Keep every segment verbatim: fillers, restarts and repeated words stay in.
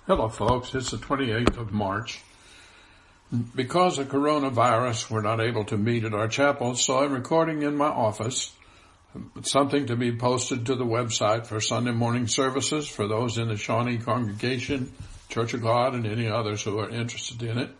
Hello folks, it's the twenty-eighth of March. Because of coronavirus, we're not able to meet at our chapel, so I'm recording in my office. It's something to be posted to the website for Sunday morning services for those in the Shawnee congregation, Church of God, and any others who are interested in it.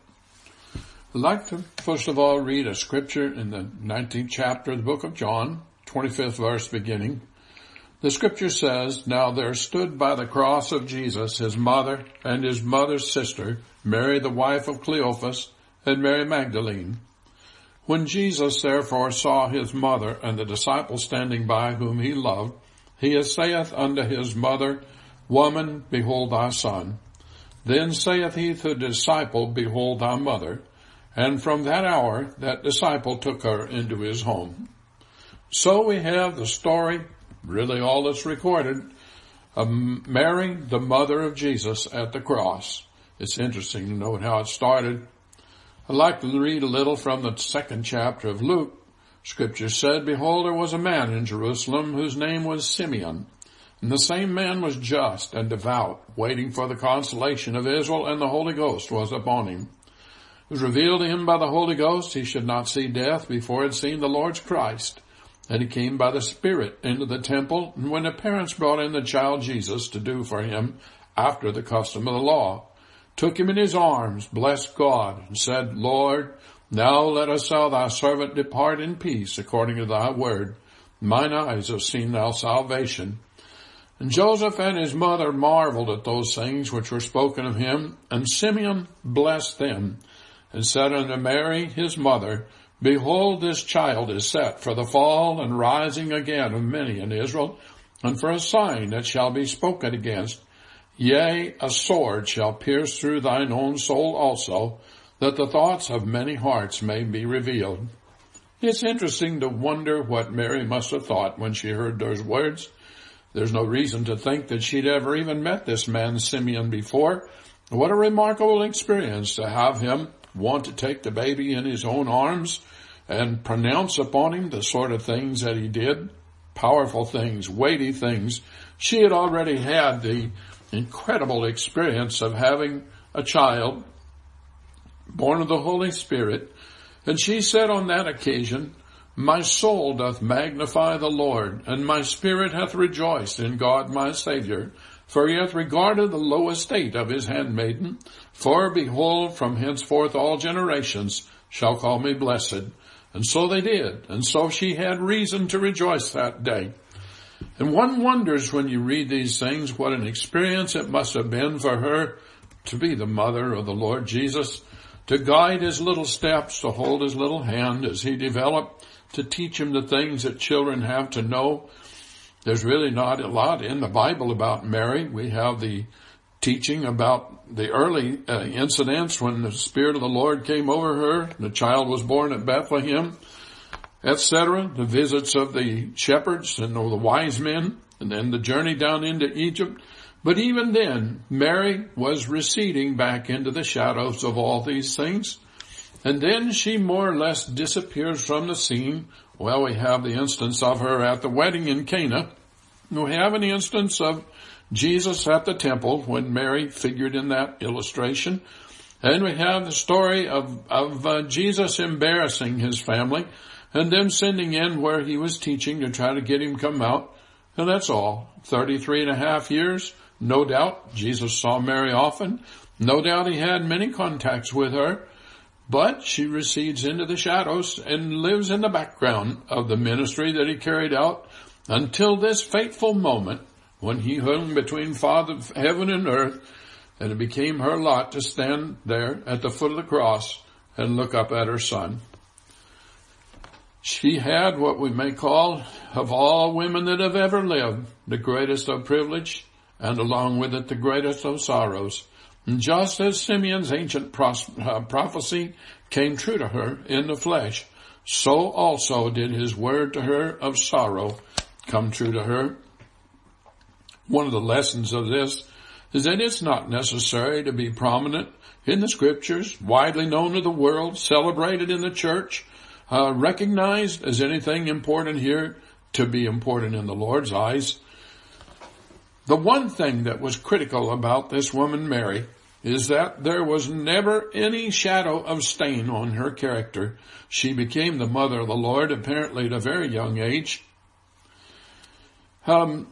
I'd like to first of all read a scripture in the nineteenth chapter of the book of John, twenty-fifth verse beginning. The scripture says, "Now there stood by the cross of Jesus his mother and his mother's sister, Mary the wife of Cleophas, and Mary Magdalene. When Jesus therefore saw his mother and the disciple standing by whom he loved, he saith unto his mother, Woman, behold thy son. Then saith he to the disciple, Behold thy mother. And from that hour that disciple took her into his home." So we have the story, really all that's recorded, of Mary, the mother of Jesus, at the cross. It's interesting to note how it started. I'd like to read a little from the second chapter of Luke. Scripture said, "Behold, there was a man in Jerusalem whose name was Simeon. And the same man was just and devout, waiting for the consolation of Israel, and the Holy Ghost was upon him. It was revealed to him by the Holy Ghost he should not see death before he had seen the Lord's Christ. And he came by the Spirit into the temple, and when the parents brought in the child Jesus to do for him after the custom of the law, took him in his arms, blessed God, and said, Lord, now lettest thou thy servant depart in peace according to thy word. Mine eyes have seen thy salvation. And Joseph and his mother marveled at those things which were spoken of him, and Simeon blessed them, and said unto Mary his mother, Behold, this child is set for the fall and rising again of many in Israel, and for a sign that shall be spoken against. Yea, a sword shall pierce through thine own soul also, that the thoughts of many hearts may be revealed." It's interesting to wonder what Mary must have thought when she heard those words. There's no reason to think that she'd ever even met this man Simeon before. What a remarkable experience to have him want to take the baby in his own arms and pronounce upon him the sort of things that he did, powerful things, weighty things. She had already had the incredible experience of having a child born of the Holy Spirit, and she said on that occasion, My soul doth magnify the Lord, and my spirit hath rejoiced in God my Saviour, for he hath regarded the low estate of his handmaiden. For behold, from henceforth all generations shall call me blessed. And so they did, and so she had reason to rejoice that day. And one wonders when you read these things what an experience it must have been for her to be the mother of the Lord Jesus, to guide his little steps, to hold his little hand as he developed, to teach him the things that children have to know. There's really not a lot in the Bible about Mary. We have the teaching about the early uh, incidents when the Spirit of the Lord came over her, the child was born at Bethlehem, et cetera, the visits of the shepherds and the wise men, and then the journey down into Egypt. But even then, Mary was receding back into the shadows of all these things. And then she more or less disappears from the scene. Well, we have the instance of her at the wedding in Cana. We have an instance of Jesus at the temple when Mary figured in that illustration. And we have the story of, of uh, Jesus embarrassing his family and them sending in where he was teaching to try to get him come out. And that's all. thirty-three and a half years. No doubt Jesus saw Mary often. No doubt he had many contacts with her. But she recedes into the shadows and lives in the background of the ministry that he carried out until this fateful moment when he hung between Father, heaven and earth, and it became her lot to stand there at the foot of the cross and look up at her son. She had what we may call, of all women that have ever lived, the greatest of privilege, and along with it the greatest of sorrows. And just as Simeon's ancient pros- uh, prophecy came true to her in the flesh, so also did his word to her of sorrow come true to her. One of the lessons of this is that it's not necessary to be prominent in the scriptures, widely known to the world, celebrated in the church, uh, recognized as anything important here to be important in the Lord's eyes. The one thing that was critical about this woman, Mary, is that there was never any shadow of stain on her character. She became the mother of the Lord, apparently at a very young age. Um,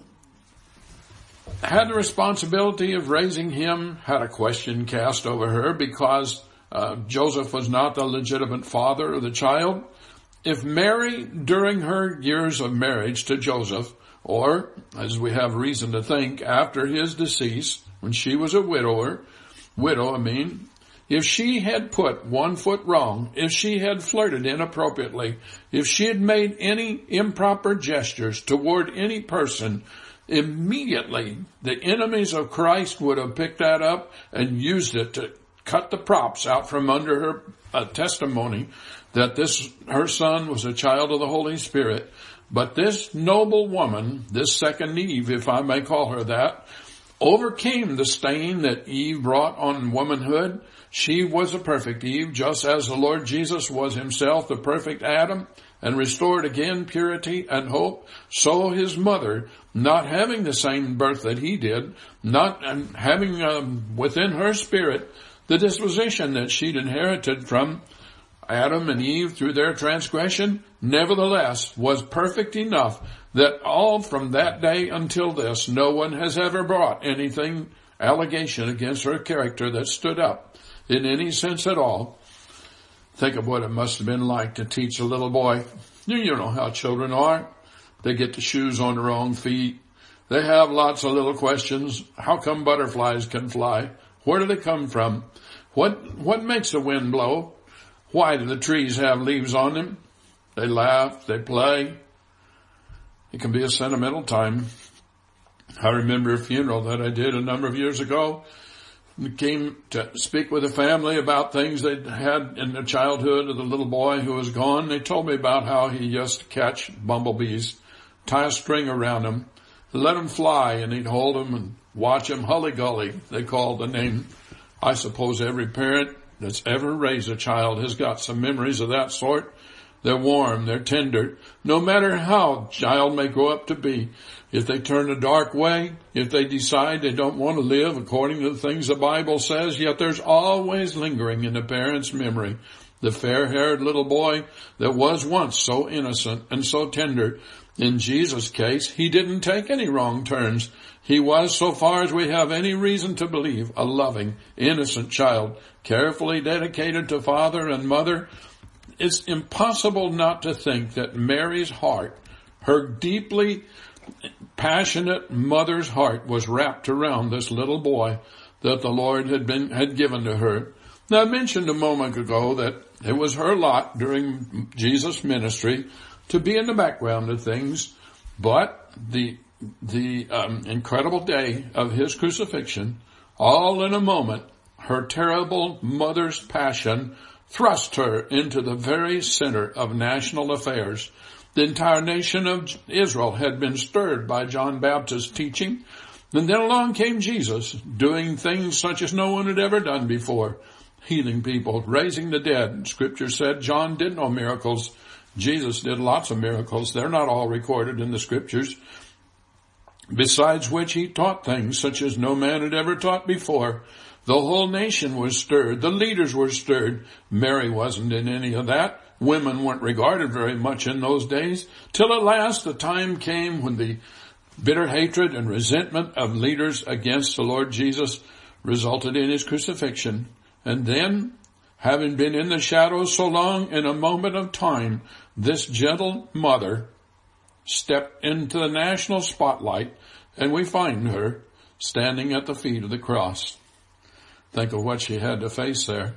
had the responsibility of raising him, had a question cast over her because uh, Joseph was not the legitimate father of the child. If Mary, during her years of marriage to Joseph, or, as we have reason to think, after his decease, when she was a widower, widow, I mean, if she had put one foot wrong, if she had flirted inappropriately, if she had made any improper gestures toward any person, immediately the enemies of Christ would have picked that up and used it to cut the props out from under her uh, testimony that this, her son was a child of the Holy Spirit. But this noble woman, this second Eve, if I may call her that, overcame the stain that Eve brought on womanhood. She was a perfect Eve, just as the Lord Jesus was himself the perfect Adam, and restored again purity and hope. So his mother, not having the same birth that he did, not and having um, within her spirit the disposition that she'd inherited from Adam and Eve through their transgression, nevertheless was perfect enough that all from that day until this, no one has ever brought anything, allegation against her character that stood up in any sense at all. Think of what it must have been like to teach a little boy. You, you know how children are. They get the shoes on the wrong feet. They have lots of little questions. How come butterflies can fly? Where do they come from? What, what makes the wind blow? Why do the trees have leaves on them? They laugh, they play. It can be a sentimental time. I remember a funeral that I did a number of years ago. We came to speak with a family about things they'd had in their childhood of the little boy who was gone. They told me about how he used to catch bumblebees, tie a string around them, let them fly, and he'd hold them and watch them hully-gully, they called the name. I suppose every parent that's ever raised a child has got some memories of that sort. They're warm, they're tender. No matter how a child may grow up to be, if they turn a dark way, if they decide they don't want to live according to the things the Bible says, yet there's always lingering in the parent's memory the fair-haired little boy that was once so innocent and so tender. In Jesus' case, he didn't take any wrong turns. He was, so far as we have any reason to believe, a loving, innocent child, carefully dedicated to father and mother. It's impossible not to think that Mary's heart, her deeply passionate mother's heart, was wrapped around this little boy that the Lord had been, had given to her. Now, I mentioned a moment ago that it was her lot during Jesus' ministry to be in the background of things, but the the um, incredible day of his crucifixion, all in a moment, her terrible mother's passion thrust her into the very center of national affairs. The entire nation of Israel had been stirred by John Baptist's teaching, and then along came Jesus, doing things such as no one had ever done before, healing people, raising the dead. Scripture said John did no miracles. Jesus did lots of miracles. They're not all recorded in the Scriptures. Besides which he taught things such as no man had ever taught before. The whole nation was stirred. The leaders were stirred. Mary wasn't in any of that. Women weren't regarded very much in those days, till at last the time came when the bitter hatred and resentment of leaders against the Lord Jesus resulted in his crucifixion. And then, having been in the shadows so long, in a moment of time, this gentle mother stepped into the national spotlight, and we find her standing at the feet of the cross. Think of what she had to face there.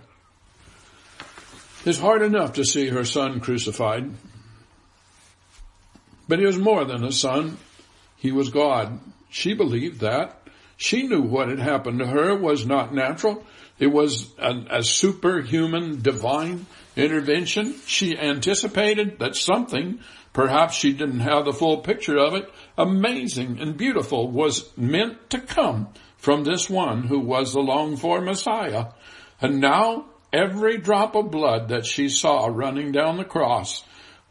It's hard enough to see her son crucified, but he was more than a son. He was God. She believed that. She knew what had happened to her was not natural. It was a, a superhuman divine intervention. She anticipated that something, perhaps she didn't have the full picture of it, amazing and beautiful was meant to come from this one who was the longed-for Messiah. And now every drop of blood that she saw running down the cross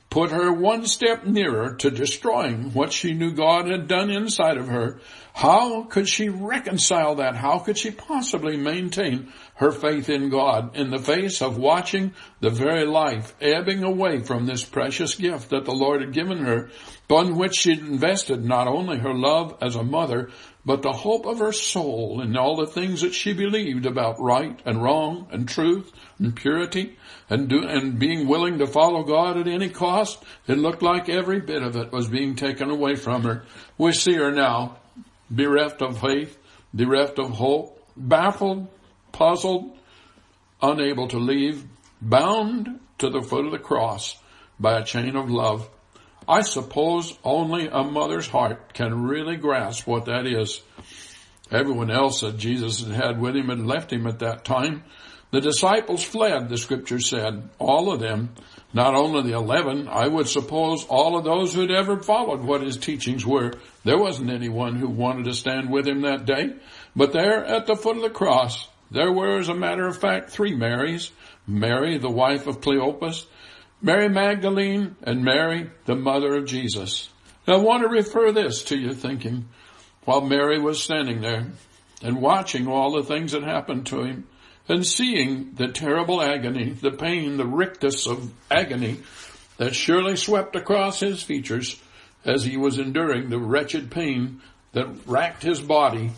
put her one step nearer to destroying what she knew God had done inside of her. How could she reconcile that? How could she possibly maintain her faith in God in the face of watching the very life ebbing away from this precious gift that the Lord had given her, upon which she'd invested not only her love as a mother, but the hope of her soul and all the things that she believed about right and wrong and truth and purity and do, and being willing to follow God at any cost? It looked like every bit of it was being taken away from her. We see her now, bereft of faith, bereft of hope, baffled, puzzled, unable to leave, bound to the foot of the cross by a chain of love. I suppose only a mother's heart can really grasp what that is. Everyone else that Jesus had had with him had left him at that time. The disciples fled, the scripture said, all of them, not only the eleven, I would suppose all of those who'd ever followed what his teachings were. There wasn't anyone who wanted to stand with him that day. But there at the foot of the cross, there were, as a matter of fact, three Marys. Mary, the wife of Cleopas, Mary Magdalene, and Mary, the mother of Jesus. Now, I want to refer this to you thinking, while Mary was standing there and watching all the things that happened to him and seeing the terrible agony, the pain, the rictus of agony that surely swept across his features as he was enduring the wretched pain that racked his body.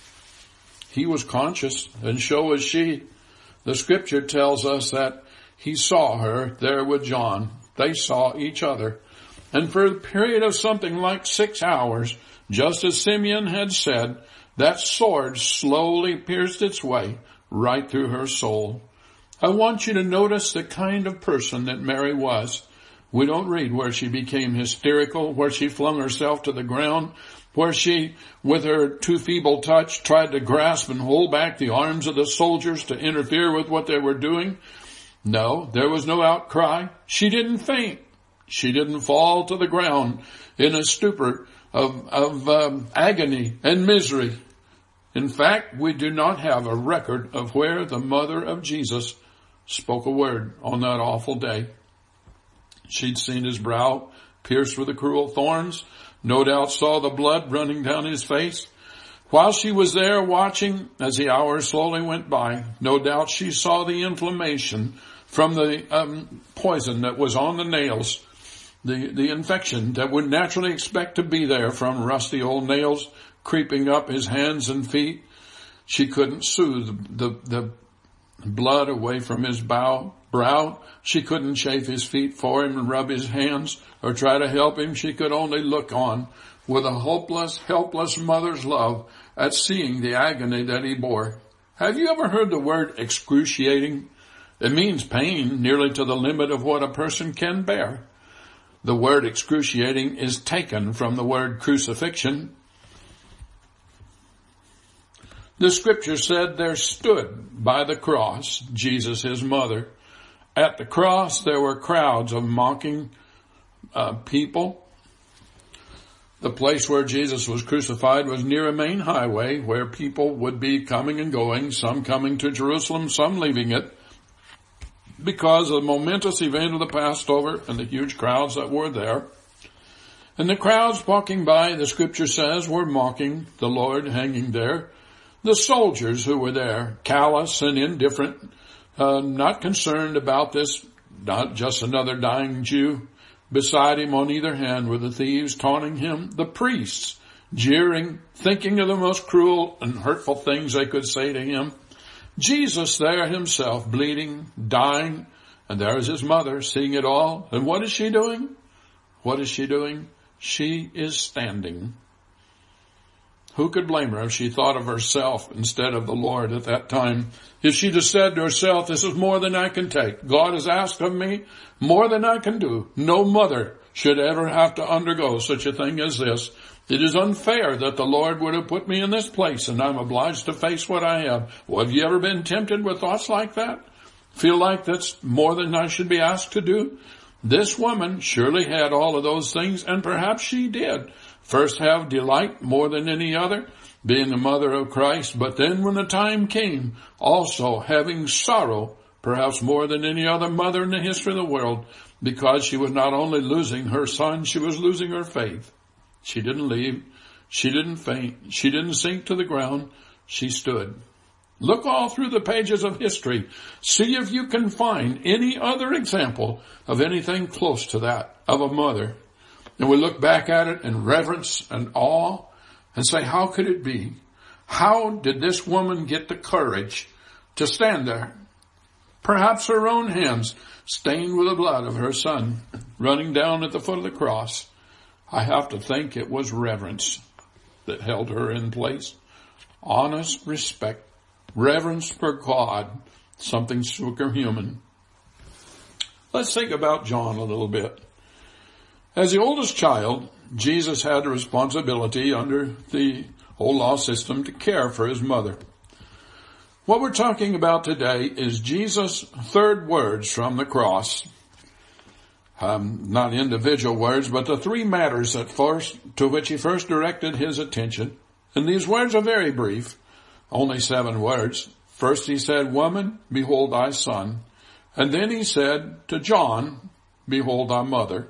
He was conscious, and so was she. The scripture tells us that he saw her there with John. They saw each other. And for a period of something like six hours, just as Simeon had said, that sword slowly pierced its way right through her soul. I want you to notice the kind of person that Mary was. We don't read where she became hysterical, where she flung herself to the ground, where she, with her too feeble touch, tried to grasp and hold back the arms of the soldiers to interfere with what they were doing. No, there was no outcry. She didn't faint. She didn't fall to the ground in a stupor of, of um, agony and misery. In fact, we do not have a record of where the mother of Jesus spoke a word on that awful day. She'd seen his brow pierced with the cruel thorns, no doubt saw the blood running down his face. While she was there watching as the hours slowly went by, no doubt she saw the inflammation from the um, poison that was on the nails, the, the infection that would naturally expect to be there from rusty old nails creeping up his hands and feet. She couldn't soothe the, the blood away from his bow, brow. She couldn't chafe his feet for him and rub his hands or try to help him. She could only look on with a hopeless, helpless mother's love at seeing the agony that he bore. Have you ever heard the word excruciating? It means pain nearly to the limit of what a person can bear. The word excruciating is taken from the word crucifixion. The scripture said there stood by the cross Jesus, his mother. At the cross there were crowds of mocking uh, people. The place where Jesus was crucified was near a main highway where people would be coming and going, some coming to Jerusalem, some leaving it, because of the momentous event of the Passover and the huge crowds that were there. And the crowds walking by, the scripture says, were mocking the Lord hanging there. The soldiers who were there, callous and indifferent, uh, not concerned about this, not just another dying Jew. Beside him on either hand were the thieves taunting him, the priests jeering, thinking of the most cruel and hurtful things they could say to him. Jesus there himself, bleeding, dying, and there is his mother seeing it all. And what is she doing? What is she doing? She is standing. Who could blame her if she thought of herself instead of the Lord at that time? If she just said to herself, this is more than I can take. God has asked of me more than I can do. No mother should ever have to undergo such a thing as this. It is unfair that the Lord would have put me in this place and I'm obliged to face what I have. Well, have you ever been tempted with thoughts like that? Feel like that's more than I should be asked to do? This woman surely had all of those things, and perhaps she did. First have delight more than any other, being the mother of Christ, but then when the time came, also having sorrow, perhaps more than any other mother in the history of the world. because she was not only losing her son, she was losing her faith. She didn't leave. She didn't faint. She didn't sink to the ground. She stood. Look all through the pages of history. See if you can find any other example of anything close to that of a mother. And we look back at it in reverence and awe and say, how could it be? How did this woman get the courage to stand there? Perhaps her own hands stained with the blood of her son running down at the foot of the cross. I have to think it was reverence that held her in place. Honest respect, reverence for God, something superhuman. Let's think about John a little bit. As the oldest child, Jesus had a responsibility under the old law system to care for his mother. What we're talking about today is Jesus' third words from the cross. Um, not individual words, but the three matters that first, to which he first directed his attention. And these words are very brief, only seven words. First he said, "Woman, behold thy son." And then he said to John, "Behold thy mother."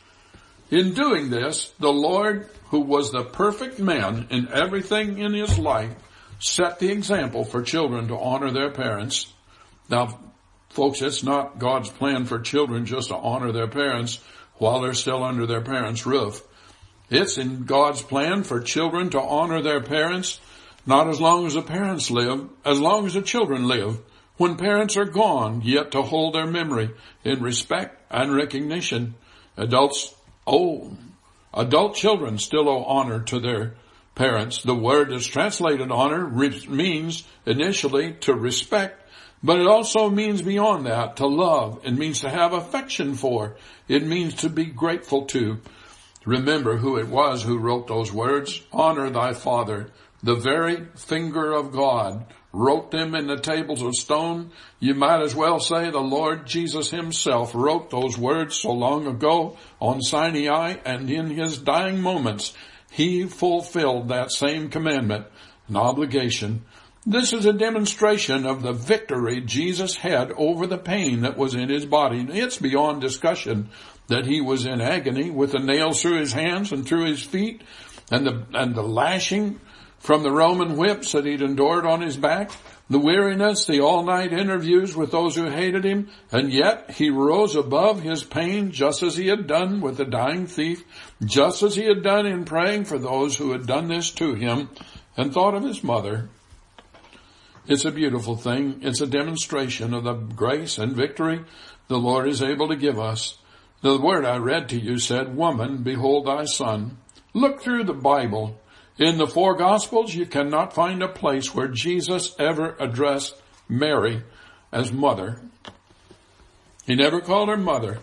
In doing this, the Lord, who was the perfect man in everything in his life, set the example for children to honor their parents. Now, folks, it's not God's plan for children just to honor their parents while they're still under their parents' roof. It's in God's plan for children to honor their parents, not as long as the parents live, as long as the children live. When parents are gone, yet to hold their memory in respect and recognition. Adults, oh, adult children still owe honor to their parents. The word that's translated honor means initially to respect, but it also means beyond that to love. It means to have affection for. It means to be grateful to. Remember who it was who wrote those words. Honor thy father. The very finger of God wrote them in the tables of stone. You might as well say the Lord Jesus himself wrote those words so long ago on Sinai, and in his dying moments, he fulfilled that same commandment and obligation. This is a demonstration of the victory Jesus had over the pain that was in his body. It's beyond discussion that he was in agony with the nails through his hands and through his feet and the, and the lashing from the Roman whips that he'd endured on his back, the weariness, the all-night interviews with those who hated him, and yet he rose above his pain just as he had done with the dying thief, just as he had done in praying for those who had done this to him, and thought of his mother. It's a beautiful thing. It's a demonstration of the grace and victory the Lord is able to give us. The word I read to you said, "Woman, behold thy son." Look through the Bible. In the four Gospels, you cannot find a place where Jesus ever addressed Mary as mother. He never called her mother.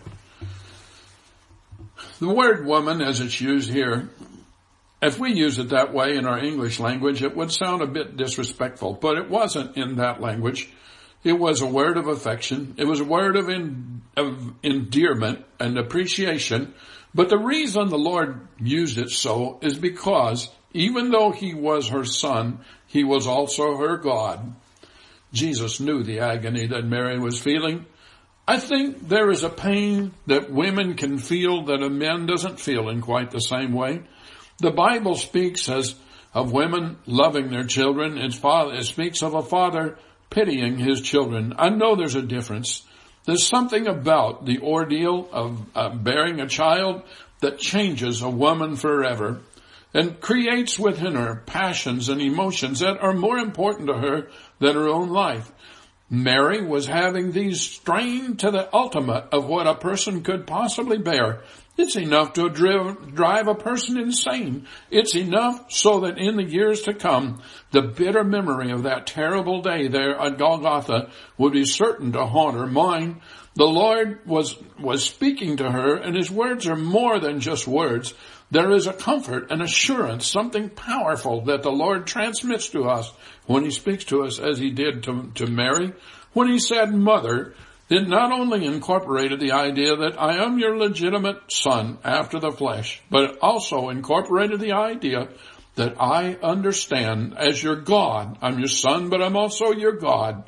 The word woman, as it's used here, if we use it that way in our English language, it would sound a bit disrespectful, but it wasn't in that language. It was a word of affection. It was a word of, in, of endearment and appreciation. But the reason the Lord used it so is because even though he was her son, he was also her God. Jesus knew the agony that Mary was feeling. I think there is a pain that women can feel that a man doesn't feel in quite the same way. The Bible speaks as of women loving their children. It's father, it speaks of a father pitying his children. I know there's a difference. There's something about the ordeal of uh, bearing a child that changes a woman forever and creates within her passions and emotions that are more important to her than her own life. Mary was having these strained to the ultimate of what a person could possibly bear. It's enough to drive, drive a person insane. It's enough so that in the years to come, the bitter memory of that terrible day there at Golgotha would be certain to haunt her mind. The Lord was, was speaking to her, and his words are more than just words. There is a comfort, an assurance, something powerful that the Lord transmits to us when he speaks to us as he did to, to Mary. When he said mother, it not only incorporated the idea that I am your legitimate son after the flesh, but it also incorporated the idea that I understand as your God. I'm your son, but I'm also your God.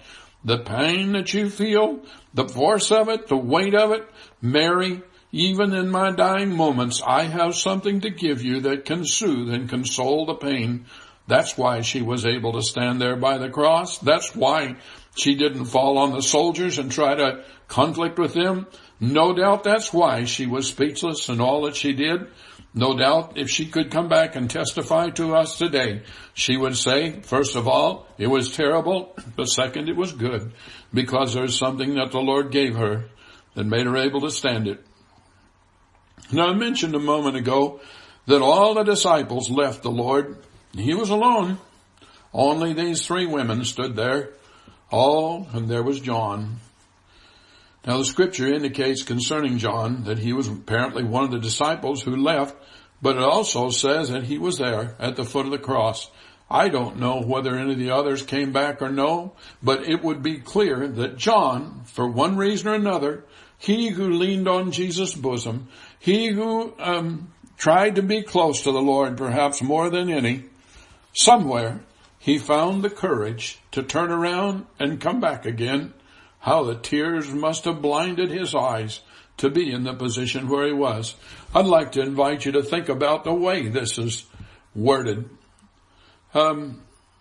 the pain that you feel, the force of it, the weight of it, Mary, even in my dying moments, I have something to give you that can soothe and console the pain. That's why she was able to stand there by the cross. That's why she didn't fall on the soldiers and try to conflict with them. No doubt that's why she was speechless in all that she did. No doubt if she could come back and testify to us today, she would say, first of all, it was terrible, but second, it was good, because there's something that the Lord gave her that made her able to stand it. Now, I mentioned a moment ago that all the disciples left the Lord. He was alone. Only these three women stood there. Oh, and there was John. Now, the scripture indicates concerning John that he was apparently one of the disciples who left, but it also says that he was there at the foot of the cross. I don't know whether any of the others came back or no, but it would be clear that John, for one reason or another, he who leaned on Jesus' bosom, he who um, tried to be close to the Lord perhaps more than any, somewhere he found the courage to turn around and come back again. How the tears must have blinded his eyes to be in the position where he was. I'd like to invite you to think about the way this is worded. Um,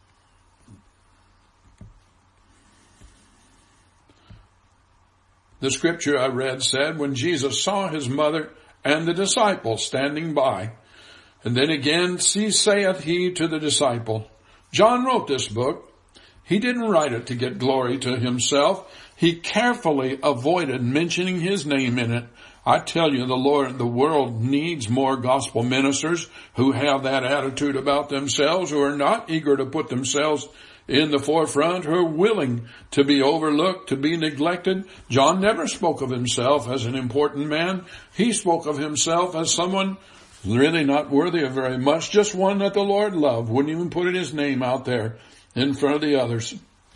the scripture I read said, when Jesus saw his mother and the disciple standing by, and then again, see, saith he to the disciple. John wrote this book. He didn't write it to get glory to himself. He carefully avoided mentioning his name in it. I tell you, the Lord, the world needs more gospel ministers who have that attitude about themselves, who are not eager to put themselves in the forefront, who are willing to be overlooked, to be neglected. John never spoke of himself as an important man. He spoke of himself as someone really not worthy of very much, just one that the Lord loved. Wouldn't even put his name out there in front of the others.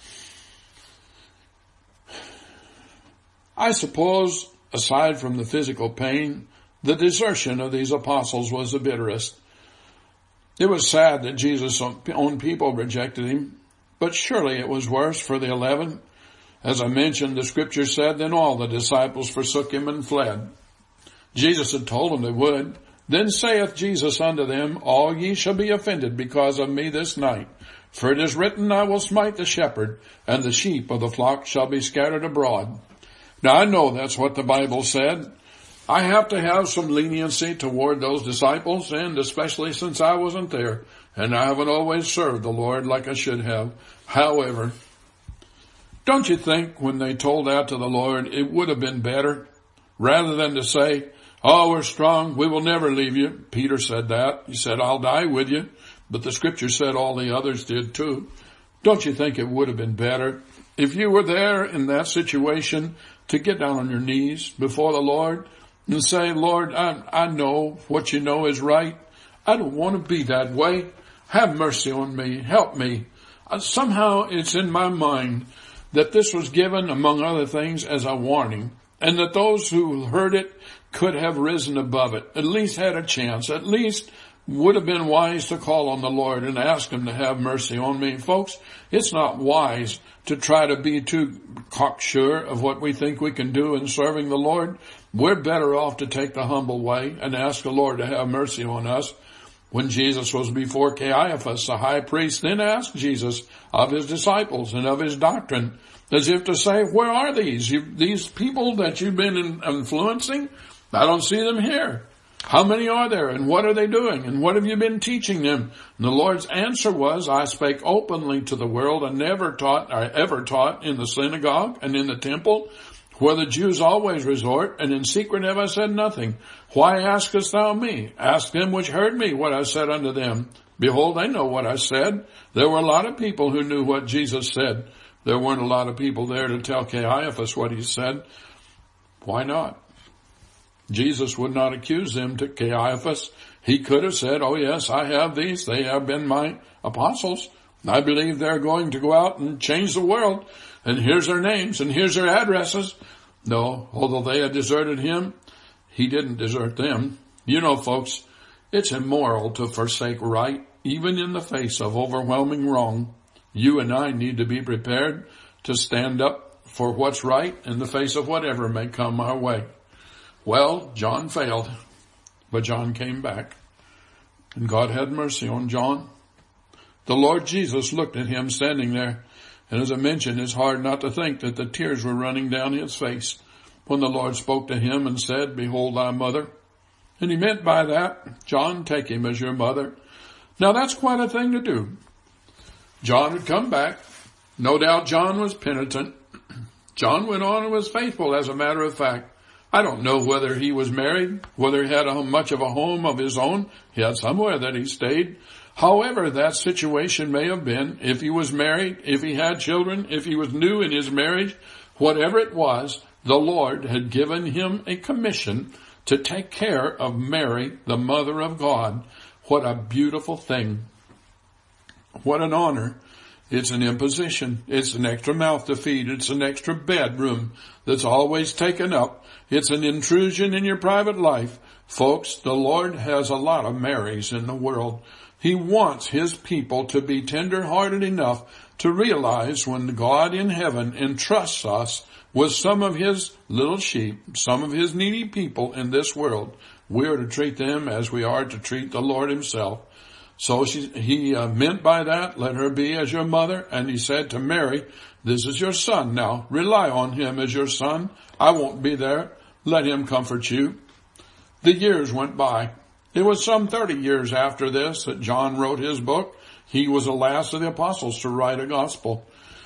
I suppose, aside from the physical pain, the desertion of these apostles was the bitterest. It was sad that Jesus' own people rejected him, but surely it was worse for the eleven. As I mentioned, the scripture said, then all the disciples forsook him and fled. Jesus had told them they would. Then saith Jesus unto them, all ye shall be offended because of me this night. For it is written, I will smite the shepherd, and the sheep of the flock shall be scattered abroad. Now, I know that's what the Bible said. I have to have some leniency toward those disciples, and especially since I wasn't there, and I haven't always served the Lord like I should have. However, don't you think when they told that to the Lord, it would have been better, rather than to say, oh, we're strong, we will never leave you. Peter said that. He said, I'll die with you. But the scripture said all the others did too. Don't you think it would have been better if you were there in that situation to get down on your knees before the Lord and say, Lord, I, I know what you know is right. I don't want to be that way. Have mercy on me. Help me. Uh, somehow it's in my mind that this was given, among other things, as a warning, and that those who heard it could have risen above it, at least had a chance, at least would have been wise to call on the Lord and ask him to have mercy on me. Folks, it's not wise to try to be too cocksure of what we think we can do in serving the Lord. We're better off to take the humble way and ask the Lord to have mercy on us. When Jesus was before Caiaphas, the high priest then asked Jesus of his disciples and of his doctrine, as if to say, where are these? You, these people that you've been in, influencing? I don't see them here. How many are there, and what are they doing, and what have you been teaching them? And the Lord's answer was, I spake openly to the world, and never taught, or ever taught in the synagogue and in the temple, where the Jews always resort, and in secret have I said nothing. Why askest thou me? Ask them which heard me what I said unto them. Behold, they know what I said. There were a lot of people who knew what Jesus said. There weren't a lot of people there to tell Caiaphas what he said. Why not? Jesus would not accuse them to Caiaphas. He could have said, oh yes, I have these. They have been my apostles. I believe they're going to go out and change the world. And here's their names and here's their addresses. No, although they had deserted him, he didn't desert them. You know, folks, it's immoral to forsake right, even in the face of overwhelming wrong. You and I need to be prepared to stand up for what's right in the face of whatever may come our way. Well, John failed, but John came back, and God had mercy on John. The Lord Jesus looked at him standing there, and as I mentioned, it's hard not to think that the tears were running down his face when the Lord spoke to him and said, "Behold thy mother." And he meant by that, "John, take him as your mother." Now that's quite a thing to do. John had come back. No doubt John was penitent. John went on and was faithful, as a matter of fact. I don't know whether he was married, whether he had a, much of a home of his own. He had somewhere that he stayed. However that situation may have been, if he was married, if he had children, if he was new in his marriage, whatever it was, the Lord had given him a commission to take care of Mary, the mother of God. What a beautiful thing. What an honor. It's an imposition. It's an extra mouth to feed. It's an extra bedroom that's always taken up. It's an intrusion in your private life. Folks, the Lord has a lot of Marys in the world. He wants his people to be tender-hearted enough to realize when God in heaven entrusts us with some of his little sheep, some of his needy people in this world, we are to treat them as we are to treat the Lord himself. So she, he uh, meant by that, "Let her be as your mother." And he said to Mary, "This is your son now. Rely on him as your son. I won't be there. Let him comfort you." The years went by. It was some thirty years after this that John wrote his book. He was the last of the apostles to write a gospel.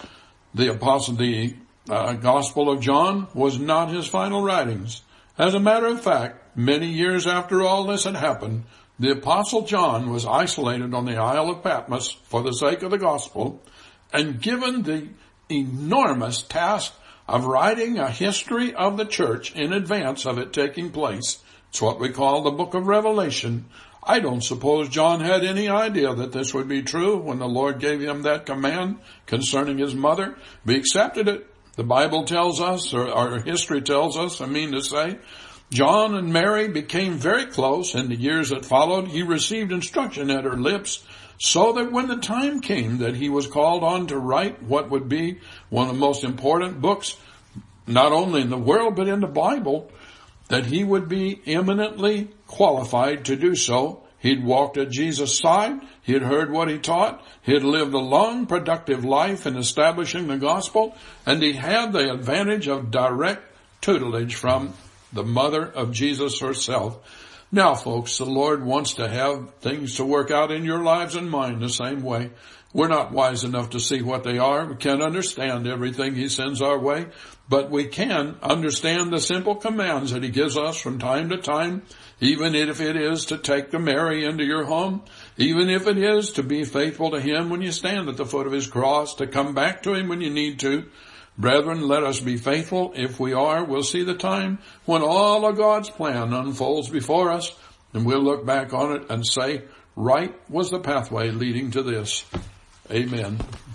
The apostle, the uh, Gospel of John was not his final writings. As a matter of fact, many years after all this had happened, the Apostle John was isolated on the Isle of Patmos for the sake of the gospel and given the enormous task of writing a history of the church in advance of it taking place. It's what we call the book of Revelation. I don't suppose John had any idea that this would be true when the Lord gave him that command concerning his mother. But he accepted it. The Bible tells us, or our history tells us, I mean to say, John and Mary became very close. In the years that followed, he received instruction at her lips, so that when the time came that he was called on to write what would be one of the most important books, not only in the world, but in the Bible, that he would be eminently qualified to do so. He'd walked at Jesus' side. He had heard what he taught. He had lived a long, productive life in establishing the gospel, and he had the advantage of direct tutelage from the mother of Jesus herself. Now, folks, the Lord wants to have things to work out in your lives and mine the same way. We're not wise enough to see what they are. We can't understand everything he sends our way, but we can understand the simple commands that he gives us from time to time, even if it is to take the Mary into your home, even if it is to be faithful to him when you stand at the foot of his cross, to come back to him when you need to. Brethren, let us be faithful. If we are, we'll see the time when all of God's plan unfolds before us, and we'll look back on it and say, right was the pathway leading to this. Amen.